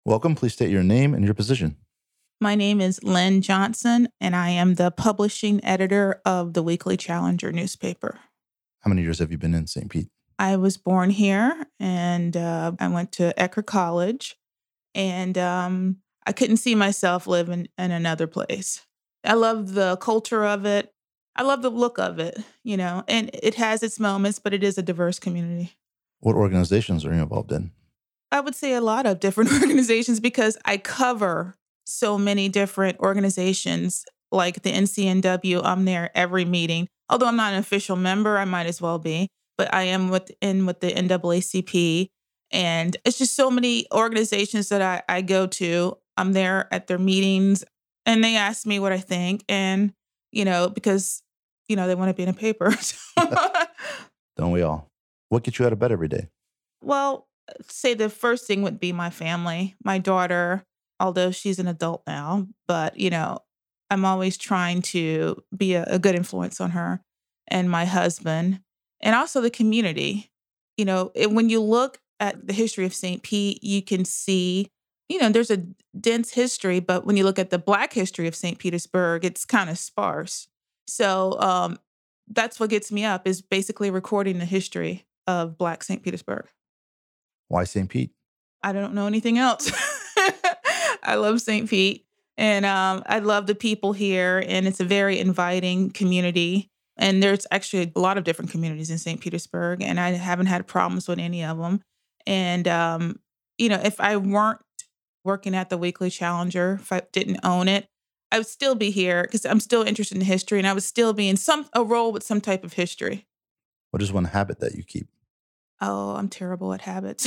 Welcome. Please state your name and your position. My name is Lynn Johnson, and I am the publishing editor of the Weekly Challenger newspaper. How many years have you been in St. Pete? I was born here, and I went to Ecker College, and I couldn't see myself living in another place. I love the culture of it. I love the look of it, and it has its moments, but it is a diverse community. What organizations are you involved in? I would say a lot of different organizations because I cover so many different organizations like the NCNW. I'm there every meeting. Although I'm not an official member, I might as well be. But I am with the NAACP. And it's just so many organizations that I go to. I'm there at their meetings and they ask me what I think. And, because, they want to be in a paper. Don't we all? What gets you out of bed every day? Well, say the first thing would be my family, my daughter, although she's an adult now, but, I'm always trying to be a good influence on her and my husband and also the community. When you look at the history of St. Pete, you can see, there's a dense history, but when you look at the Black history of St. Petersburg, it's kind of sparse. So that's what gets me up is basically recording the history of Black St. Petersburg. Why St. Pete? I don't know anything else. I love St. Pete and I love the people here and it's a very inviting community. And there's actually a lot of different communities in St. Petersburg and I haven't had problems with any of them. And, if I weren't working at the Weekly Challenger, if I didn't own it, I would still be here because I'm still interested in history and I would still be in a role with some type of history. What is one habit that you keep? Oh, I'm terrible at habits.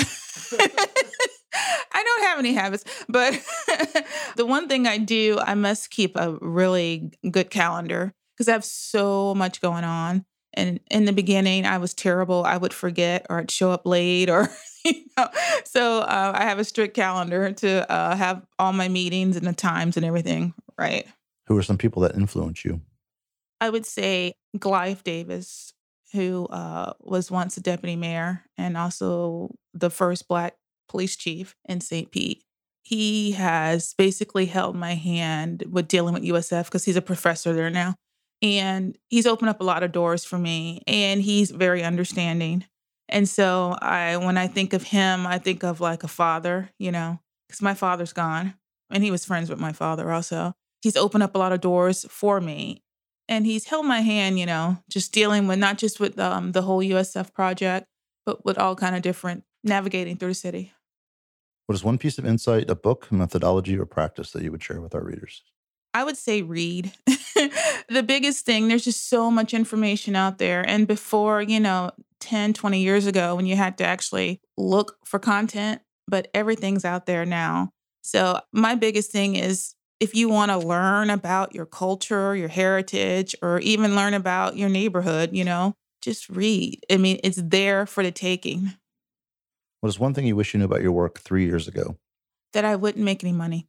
I don't have any habits, but the one thing I do, I must keep a really good calendar because I have so much going on. And in the beginning, I was terrible. I would forget or I'd show up late or, So I have a strict calendar to have all my meetings and the times and everything right. Who are some people that influence you? I would say Glyph Davis, who was once a deputy mayor and also the first Black police chief in St. Pete. He has basically held my hand with dealing with USF because he's a professor there now. And he's opened up a lot of doors for me and he's very understanding. And so when I think of him, I think of like a father, because my father's gone and he was friends with my father also. He's opened up a lot of doors for me. And he's held my hand, just dealing with not just with the whole USF project, but with all kind of different navigating through the city. What is one piece of insight, a book, methodology, or practice that you would share with our readers? I would say read. The biggest thing, there's just so much information out there. And before, 10, 20 years ago, when you had to actually look for content, but everything's out there now. So my biggest thing is, if you want to learn about your culture, your heritage, or even learn about your neighborhood, just read. I mean, it's there for the taking. What is one thing you wish you knew about your work 3 years ago? That I wouldn't make any money.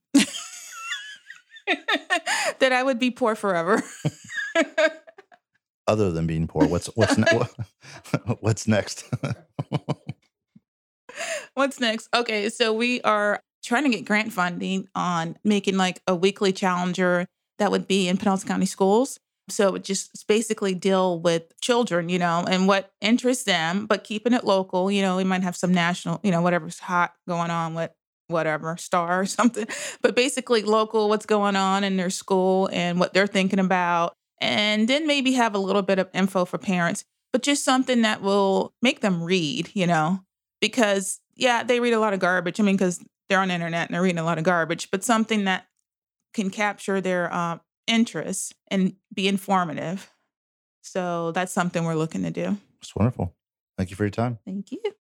That I would be poor forever. Other than being poor, what's next? What's next? Okay, so we are trying to get grant funding on making like a Weekly Challenger that would be in Pinellas County schools. So it would just basically deal with children, and what interests them, but keeping it local. We might have some national, whatever's hot going on with whatever, Star or something. But basically local, what's going on in their school and what they're thinking about. And then maybe have a little bit of info for parents, but just something that will make them read, because, they read a lot of garbage. I mean, because they're on the internet and they're reading a lot of garbage, but something that can capture their interests and be informative. So that's something we're looking to do. It's wonderful. Thank you for your time. Thank you.